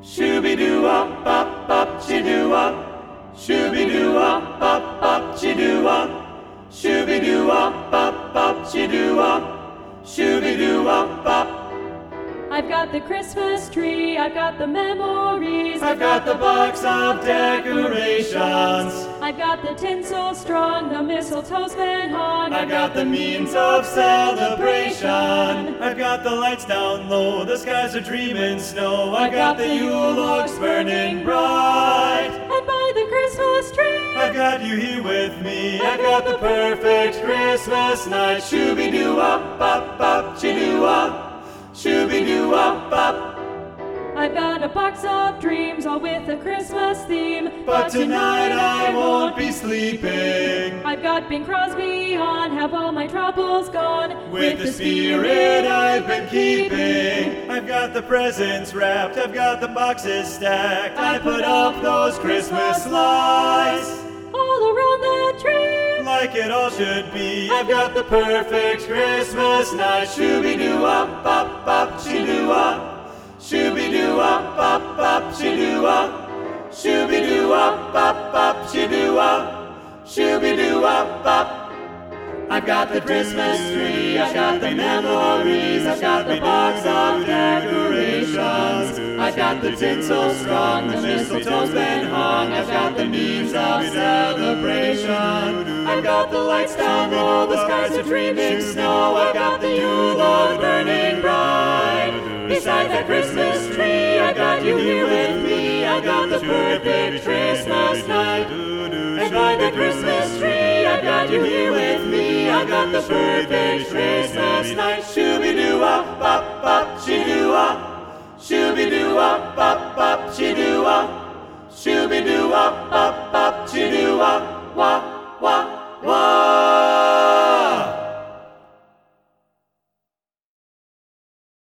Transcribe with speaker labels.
Speaker 1: Shooby-doo-wop, bop, bop, chee-doo-wop. Shooby-doo-wop, bop, bop, chee-doo-wop. Shooby-doo-wop, bop, bop, chee-doo-wop. Shooby-doo-wop, bop.
Speaker 2: I've got the Christmas tree, I've got the memories,
Speaker 1: I've got the box of decorations.
Speaker 2: I've got the tinsel strong, the mistletoe's been hung,
Speaker 1: I've got the means of celebration. I've got the lights down low, the skies are dreaming snow. I've got the Yule logs burning bright.
Speaker 2: and by the Christmas tree,
Speaker 1: I've got you here with me. I've got the perfect Christmas night. Shooby-doo-wop, bop, bop, chee-doo-wop. Shooby-doo-wop, bop.
Speaker 2: I've got a box of dreams, all with a Christmas theme.
Speaker 1: But tonight I won't be sleeping.
Speaker 2: I've got Bing Crosby on, have all my troubles gone.
Speaker 1: With the spirit I've been keeping. I've got the presents wrapped, I've got the boxes stacked. I put up those Christmas lights
Speaker 2: all around the tree.
Speaker 1: like it all should be. I've got the perfect Christmas night. Shooby-doo-wop, bop, bop, chee-doo-wop. Shooby-doo-wop, bop, bop, chee-doo-wop. Shooby-doo-wop, bop, bop, chee-doo-wop. Shooby-doo-wop, bop. I've got the Christmas tree, I've got the memories, I've got the box of decorations. I've got the tinsel strong, the mistletoe's been hung. I've got the means of celebration. I've got the lights down low, the skies are dreaming snow. I've got the Yule log burning bright. Beside that Christmas tree, I've got you here with me. I've got the perfect Christmas night. And by the Christmas tree, I've got you here with me. I've got the perfect Christmas night. Shooby-doo-wop, bop, bop, chee-doo-wop. Shooby-doo-wop, bop, bop, chee-doo-wop. Shooby-doo-wop, bop, bop, chee-doo-wop, wop.